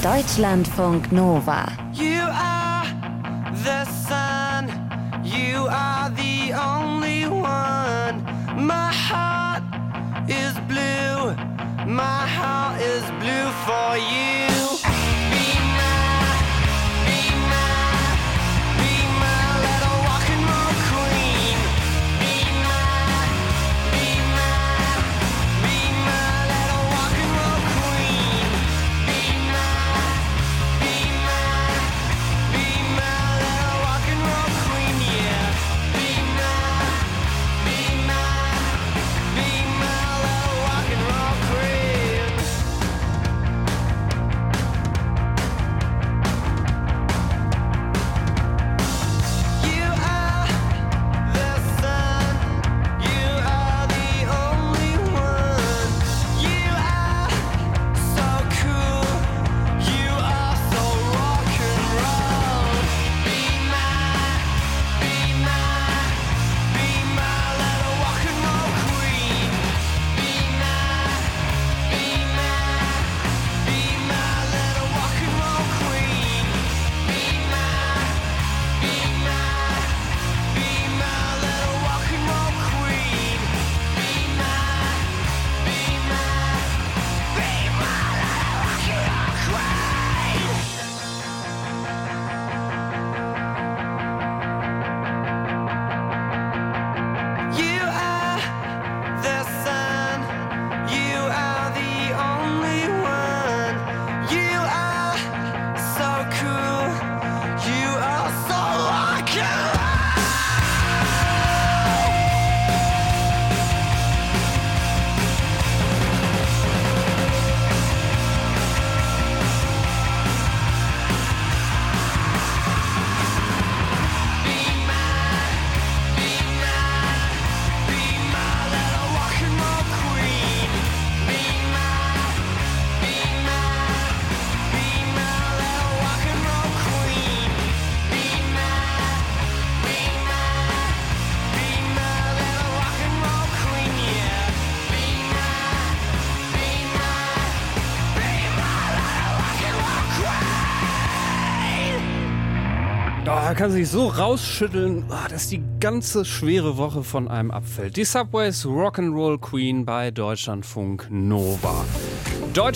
Deutschlandfunk Nova. You are the sun, you are the only one. My heart is blue, my heart is blue for you. Er kann sich so rausschütteln, dass die ganze schwere Woche von einem abfällt. Die Subways Rock'n'Roll Queen bei Deutschlandfunk Nova.